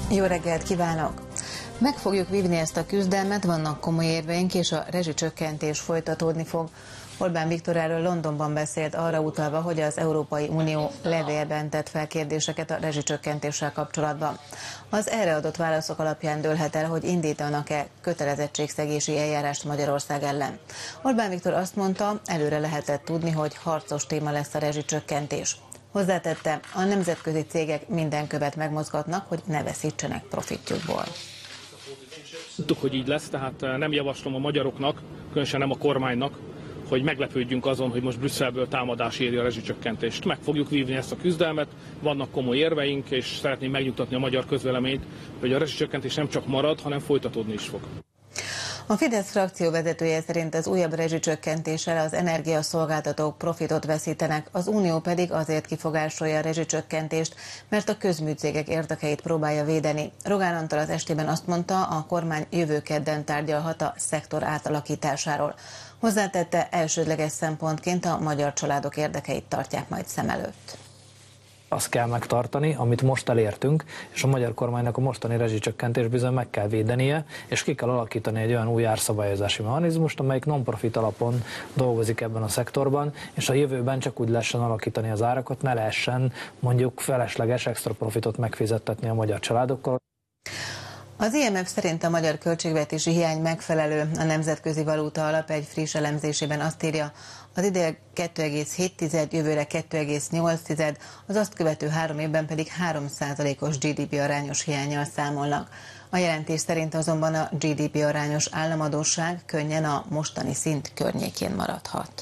Jó reggelt kívánok! Meg fogjuk vívni ezt a küzdelmet, vannak komoly érveink, és a rezsicsökkentés folytatódni fog. Orbán Viktor erről Londonban beszélt, arra utalva, hogy az Európai Unió levélben tett fel kérdéseket a rezsicsökkentéssel kapcsolatban. Az erre adott válaszok alapján dőlhet el, hogy indítanak-e kötelezettségszegési eljárást Magyarország ellen. Orbán Viktor azt mondta, előre lehetett tudni, hogy harcos téma lesz a rezsicsökkentés. Hozzátette, a nemzetközi cégek minden követ megmozgatnak, hogy ne veszítsenek profitjukból. Tudtuk, hogy így lesz, tehát nem javaslom a magyaroknak, különösen nem a kormánynak, hogy meglepődjünk azon, hogy most Brüsszelből támadás éri a rezsicsökkentést. Meg fogjuk vívni ezt a küzdelmet, vannak komoly érveink, és szeretném megnyugtatni a magyar közvéleményt, hogy a rezsicsökkentés nem csak marad, hanem folytatódni is fog. A Fidesz frakció vezetője szerint az újabb rezsicsökkentéssel az energiaszolgáltatók profitot veszítenek, az Unió pedig azért kifogásolja a rezsicsökkentést, mert a közműcégek érdekeit próbálja védeni. Rogán Antal az estében azt mondta, a kormány jövő kedden tárgyalhat a szektor átalakításáról. Hozzátette, elsődleges szempontként a magyar családok érdekeit tartják majd szem előtt. Azt kell megtartani, amit most elértünk, és a magyar kormánynak a mostani rezsicsökkentés bizony meg kell védenie, és ki kell alakítani egy olyan új árszabályozási mechanizmust, amelyik non-profit alapon dolgozik ebben a szektorban, és a jövőben csak úgy lehessen alakítani az árakat, ne lehessen mondjuk felesleges extra profitot megfizettetni a magyar családokkal. Az IMF szerint a magyar költségvetési hiány megfelelő. A Nemzetközi Valuta Alap egy friss elemzésében azt írja, az idén 2,7, jövőre 2,8, az azt követő 3 évben pedig 3%-os GDP arányos hiánnyal számolnak. A jelentés szerint azonban a GDP arányos államadósság könnyen a mostani szint környékén maradhat.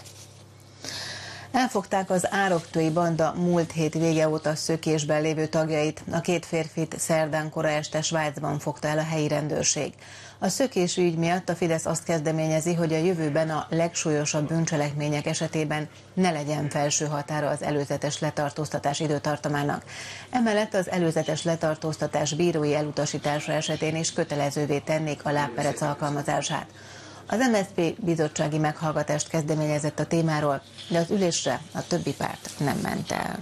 Elfogták az ároktői banda múlt hét vége óta szökésben lévő tagjait. A két férfit szerdán kora este Svájcban fogta el a helyi rendőrség. A szökés ügy miatt a Fidesz azt kezdeményezi, hogy a jövőben a legsúlyosabb bűncselekmények esetében ne legyen felső határa az előzetes letartóztatás időtartamának. Emellett az előzetes letartóztatás bírói elutasítása esetén is kötelezővé tennék a lábperec alkalmazását. Az MSZP bizottsági meghallgatást kezdeményezett a témáról, de az ülésre a többi párt nem ment el.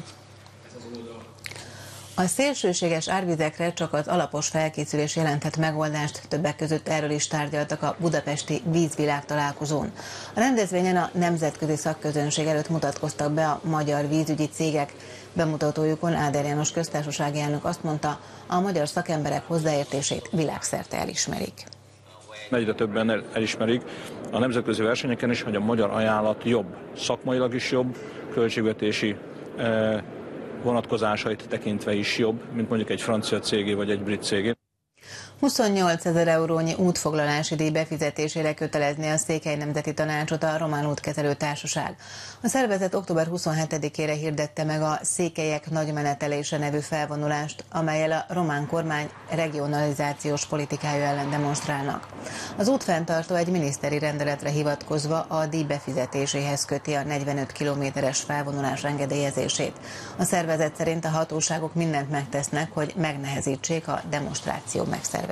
A szélsőséges árvizekre csak az alapos felkészülés jelenthet megoldást, többek között erről is tárgyaltak a budapesti vízvilág találkozón. A rendezvényen a nemzetközi szakközönség előtt mutatkoztak be a magyar vízügyi cégek. Bemutatójukon Áder János köztársasági elnök azt mondta, a magyar szakemberek hozzáértését világszerte elismerik. Egyre többen elismerik a nemzetközi versenyeken is, hogy a magyar ajánlat jobb, szakmailag is jobb, költségvetési vonatkozásait tekintve is jobb, mint mondjuk egy francia cégé vagy egy brit cégé. 28 000 eurónyi útfoglalási díj befizetésére kötelezné a Székely Nemzeti Tanácsot a Román Útkezelő Társaság. A szervezet október 27-ére hirdette meg a Székelyek Nagymenetelése nevű felvonulást, amellyel a román kormány regionalizációs politikája ellen demonstrálnak. Az útfenntartó egy miniszteri rendeletre hivatkozva a díj befizetéséhez köti a 45 kilométeres felvonulás engedélyezését. A szervezet szerint a hatóságok mindent megtesznek, hogy megnehezítsék a demonstráció megszervezését.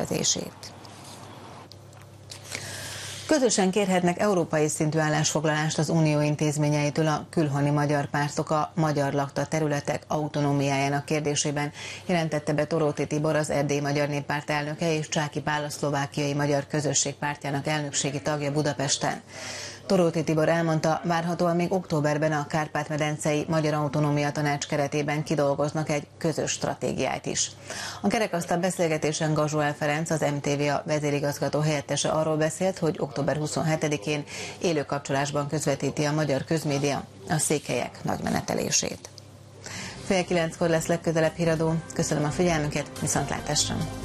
Közösen kérhetnek európai szintű állásfoglalást az unió intézményeitől a külhoni magyar pártok a magyar lakta területek autonómiájának kérdésében, jelentette be Toróti Tibor, az Erdélyi Magyar Néppárt elnöke, és Csáky Pál, a szlovákiai Magyar Közösség pártjának elnökségi tagja Budapesten. Toróti Tibor elmondta, várhatóan még októberben a Kárpát-medencei Magyar Autonómia Tanács keretében kidolgoznak egy közös stratégiát is. A kerekasztal beszélgetésen Gazsuál Ferenc, az MTVA vezérigazgató helyettese arról beszélt, hogy október 27-én élő kapcsolásban közvetíti a magyar közmédia a székelyek nagymenetelését. 8:30 lesz legközelebb híradó. Köszönöm a figyelmüket, viszontlátásra!